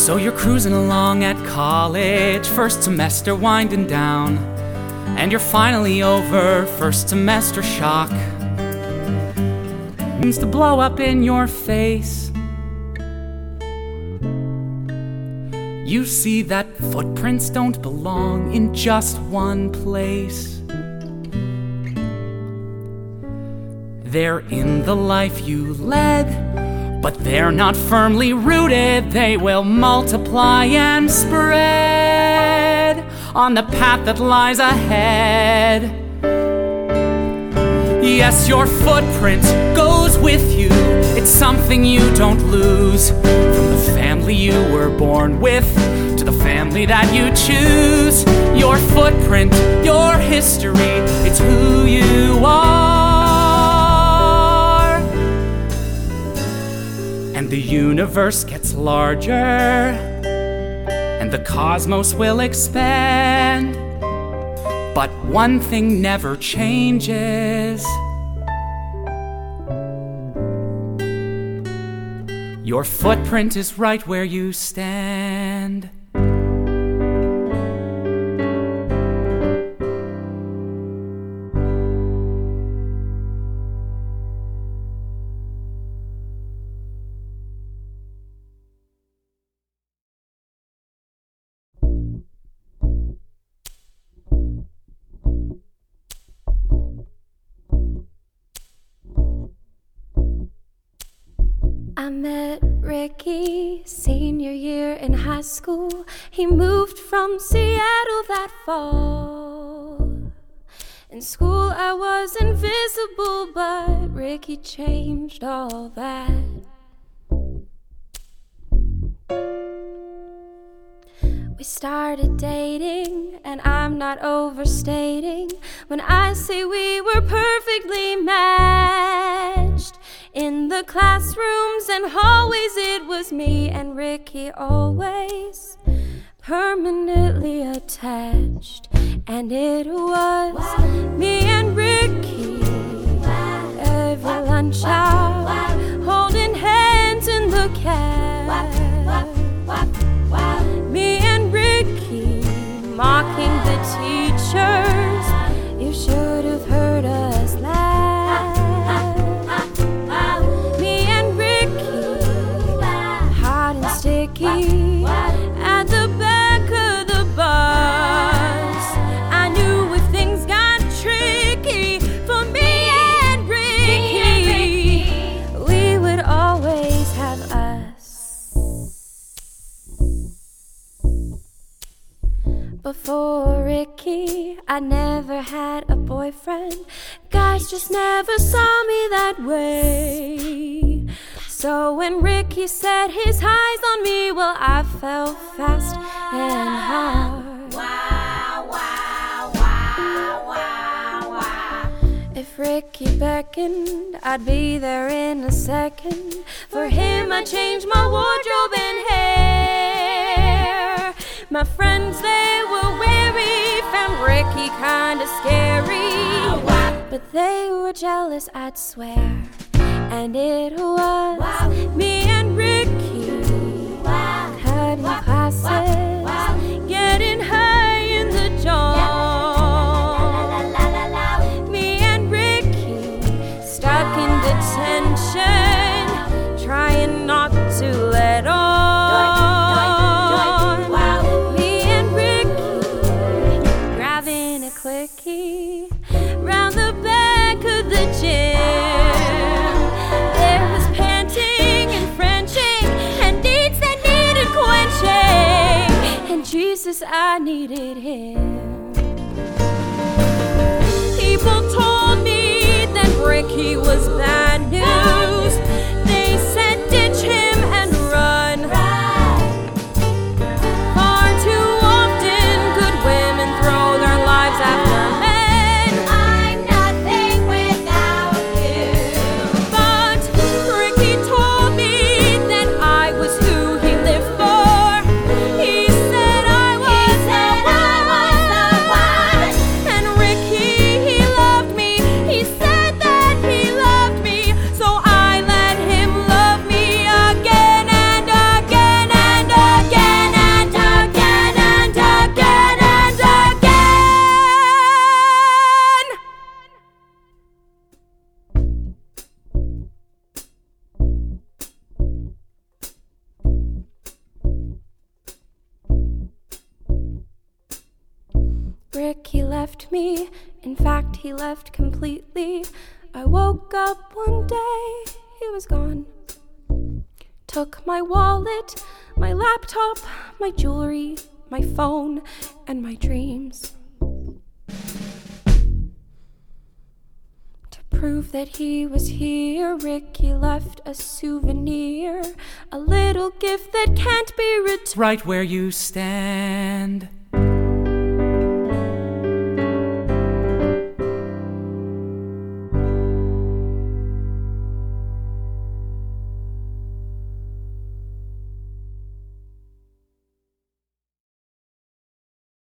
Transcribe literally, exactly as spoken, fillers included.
So you're cruising along at college, first semester winding down, and you're finally over first semester shock. Seems to blow up in your face. You see that footprints don't belong in just one place. They're in the life you led, but they're not firmly rooted. They will multiply and spread on the path that lies ahead. Yes, your footprint goes with you. It's something you don't lose. From the family you were born with to the family that you choose. Your footprint, your history, it's who you are. And the universe gets larger, and the cosmos will expand. But one thing never changes. Your footprint is right where you stand. I met Ricky senior year in high school. He moved from Seattle that fall. In school I was invisible, but Ricky changed all that. We started dating, and I'm not overstating when I say we were perfectly matched. In the classrooms and hallways, it was me and Ricky always permanently attached. And it was me and Ricky every lunch hour, holding hands in the cab. Me and Ricky mocking the teachers. You should have heard us laugh. Sticky at the back of the bus. I knew if things got tricky for me and Ricky, we would always have us. Before Ricky, I never had a boyfriend. Guys just never saw me that way. So when Ricky set his eyes on me, well, I fell fast and hard. Wow, wow, wow, wow, wow. If Ricky beckoned, I'd be there in a second. For him, I changed my wardrobe and hair. My friends, they were wary, found Ricky kinda scary. But they were jealous, I'd swear. And it was wow. me and Ricky wow. cutting wow. classes, wow. getting high in the dawn. La, la, la, la, la. Me and Ricky stuck wow. in detention, wow. trying not to let on. Doink, doink, doink. Wow. Me and Ricky grabbing a quickie round the back of the gym. Jesus, I needed him. People told me that Ricky was bad news. They said ditch him and run. Far too often good women throw their lives after men. I'm nothing without you. But Ricky told me that I was who he lived for. He said I was the left me. In fact, he left completely. I woke up one day, he was gone. Took my wallet, my laptop, my jewelry, my phone, and my dreams. To prove that he was here, Ricky left a souvenir, a little gift that can't be returned. Right where you stand.